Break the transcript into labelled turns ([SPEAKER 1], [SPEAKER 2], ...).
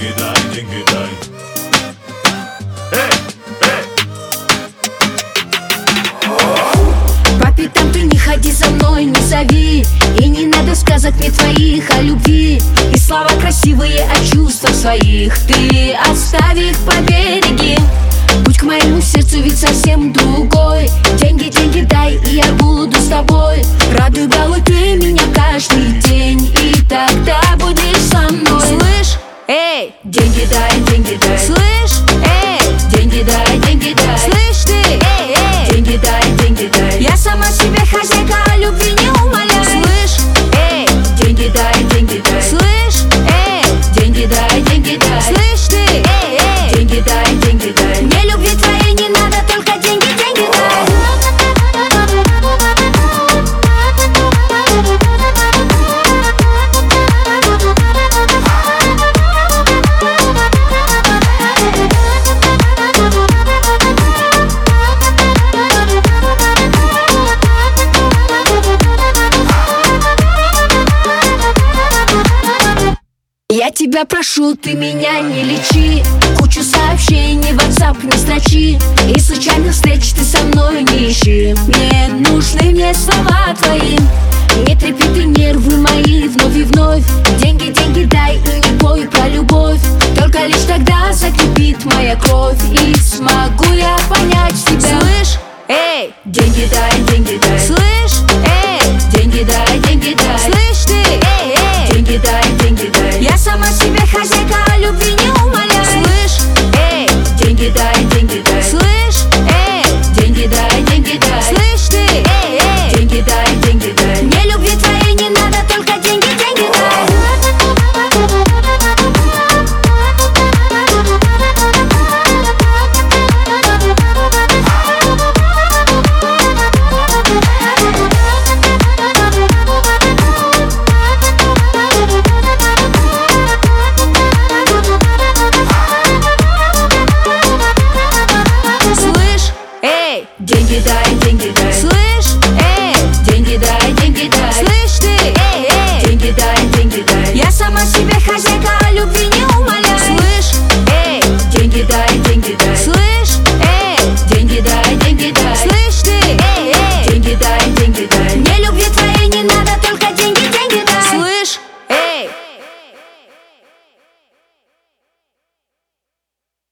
[SPEAKER 1] деньги дай, деньги дай. Эй, эй!
[SPEAKER 2] По пятам ты не ходи за мной, не зови. И не надо сказок мне твоих о любви. И слова красивые о чувствах своих ты оставь их по береги. Путь к моему сердцу ведь совсем другой. Деньги, деньги дай, и я буду с тобой. Радуй головой ты меня каждый день, и тогда будешь со мной. Слышь, эй, деньги дай, деньги дай. Слышь, эй, деньги дай, деньги дай. Слышь ты, эй, эй, деньги дай, деньги дай. Я сама себе хозяйка, о любви не умоляй. Слышь, эй, деньги дай, деньги дай. Слышь, эй, деньги дай, деньги дай. Слышь ты, эй, эй, деньги дай, деньги дай. Мне любви твоей не надо, только деньги, деньги дай. Я тебя прошу, ты меня не лечи. Кучу сообщений в WhatsApp не строчи. И случайных встреч ты со мной не ищи. Не нужны мне слова твои. Не трепи ты нервы мои вновь и вновь. Деньги, деньги дай, и не пой про любовь. Только лишь тогда закипит моя кровь, и смогу я понять тебя. Слышь, эй, деньги дай, деньги дай. Слышь, эй, деньги дай, деньги дай. Слышь ты, эй, эй, деньги дай, деньги дай. Я сама себе хозяйка, о любви не умоляй. Слышь, эй, деньги дай, деньги дай. Слышь, эй, деньги дай, деньги дай. Слышь ты, эй, эй, деньги дай, деньги дай. Мне любви твоей не надо, только деньги, деньги дай. Деньги дай, деньги дай. Слышь, эй, деньги дай, деньги дай.